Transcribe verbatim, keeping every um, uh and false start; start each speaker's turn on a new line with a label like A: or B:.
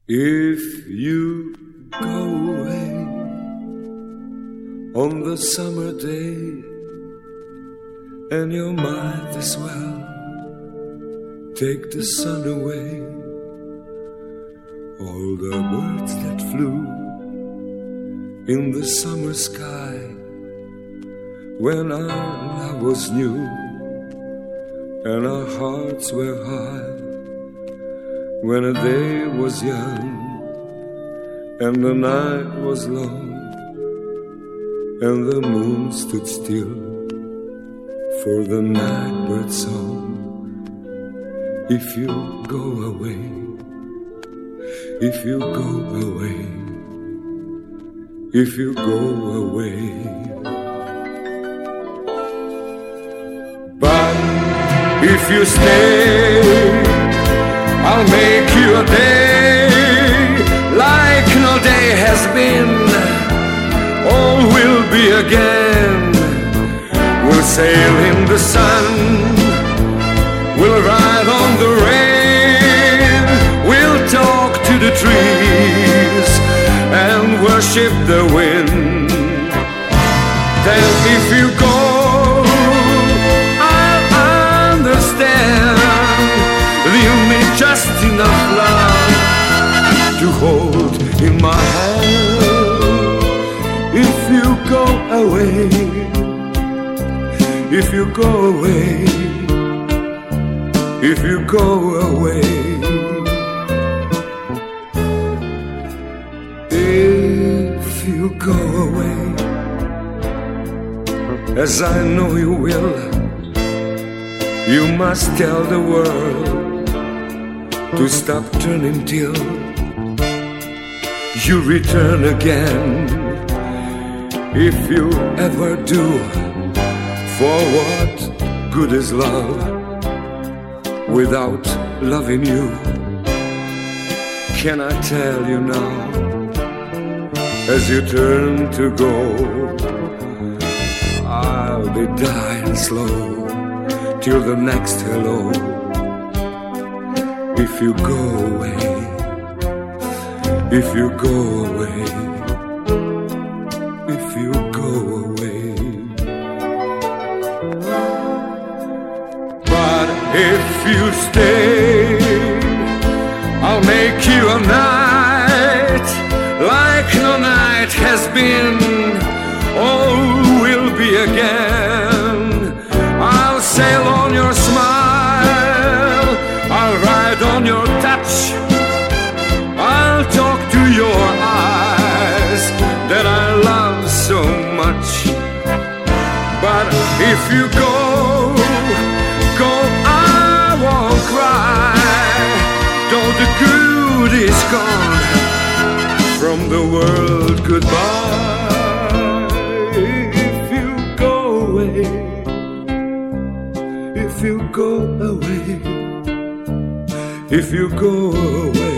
A: If you go away on the summer day and your mind as well, take the sun away. All the birds that flew in the summer sky when our love was new and our hearts were high, when a day was young and the night was long and the moon stood still for the night bird's song. If you go away, if you go away, if you go away. But if you stay, I'll make you a day like no day has been. All will be again. We'll sail in the sun, we'll ride on the rain, we'll talk to the trees and worship the wind. Then if you go, I'll understand. You need just enough love to hold in my hand. If you go away, if you go away, if you go away, if you go away, as I know you will, you must tell the world to stop turning till you return again. If you ever do, for what good is love without loving you? Can I tell you now, as you turn to go, I'll be dying slow till the next hello. If you go away, if you go away, if you go away. But if you stay, I'll make you a night like no night has been. All will be again. I'll sail on your smile, I'll ride on your touch, I'll talk to your eyes that I love so much. But if you go, go, I won't cry. Though the good is gone from the world, goodbye. If you go away, if you go away, if you go away.